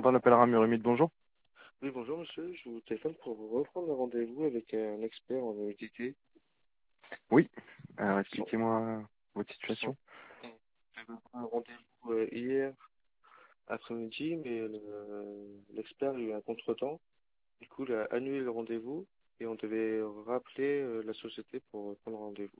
Quentin l'appellera Murumide, bonjour. Oui, bonjour monsieur, je vous téléphone pour vous reprendre un rendez-vous avec un expert en humidité. Oui, alors Son- expliquez-moi votre son- situation. J'avais un rendez-vous hier après-midi, mais l'expert a eu un contretemps. Du coup, il a annulé le rendez-vous et on devait rappeler la société pour prendre rendez-vous.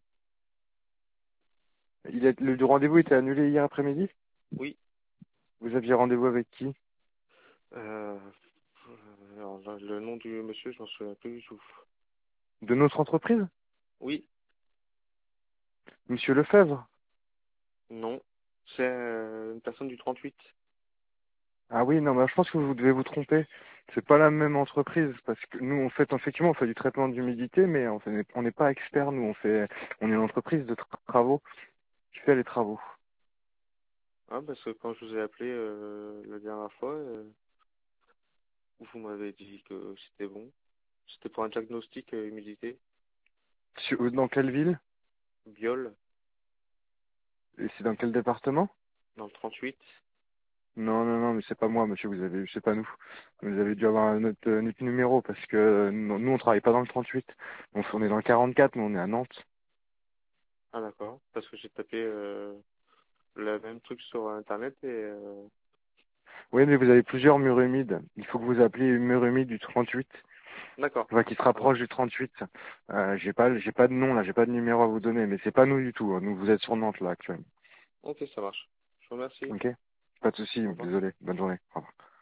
Le rendez-vous était annulé hier après-midi. Oui, Vous aviez rendez-vous avec qui? euh, alors là, le nom du monsieur, je m'en souviens plus du tout. De notre entreprise? Oui, Monsieur Lefebvre? non, c'est une personne du 38. Ah oui, non, bah, je pense que vous devez vous tromper. C'est pas la même entreprise parce que nous, effectivement, on fait du traitement d'humidité, mais on n'est pas expert. Nous, on est une entreprise de travaux qui fait les travaux. Ah, parce que quand je vous ai appelé la dernière fois, vous m'avez dit que c'était bon. C'était pour un diagnostic humidité, Dans quelle ville? biol, Et c'est dans quel département? dans le 38. Non, non, non, mais c'est pas moi, monsieur, c'est pas nous. Vous avez dû avoir notre numéro parce que nous, on travaille pas dans le 38. On est dans le 44, mais on est à Nantes. Ah d'accord, parce que j'ai tapé le même truc sur Internet et... Oui, mais vous avez plusieurs murs humides. Il faut que vous appeliez une mur humide du 38. D'accord, Enfin, qui se ça rapproche du marche. 38. J'ai pas de nom, là, j'ai pas de numéro à vous donner, mais c'est pas nous du tout, hein. Nous, vous êtes sur Nantes, là, actuellement. Ok, ça marche. Je vous remercie. Ok? Pas de souci, Au revoir. désolé. Bonne journée. Au revoir.